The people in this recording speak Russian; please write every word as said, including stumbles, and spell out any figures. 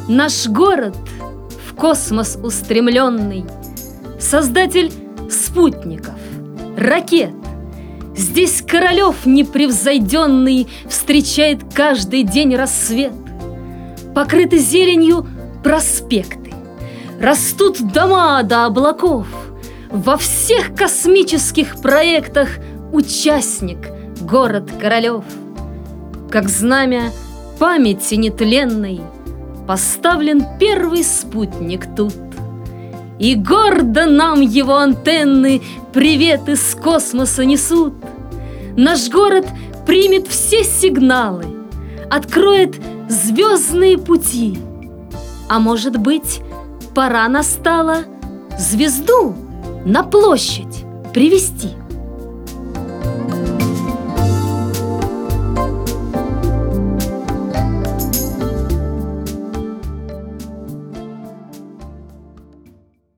Наш город в космос устремленный, создатель спутников, ракет. Здесь Королев непревзойденный встречает каждый день рассвет. Покрыты зеленью проспекты, растут дома до облаков. Во всех космических проектах участник город Королев. Как знамя памяти нетленной поставлен первый спутник тут. И гордо нам его антенны привет из космоса несут. Наш город примет все сигналы, откроет звездные пути. А может быть, пора настала звезду на площадь привести?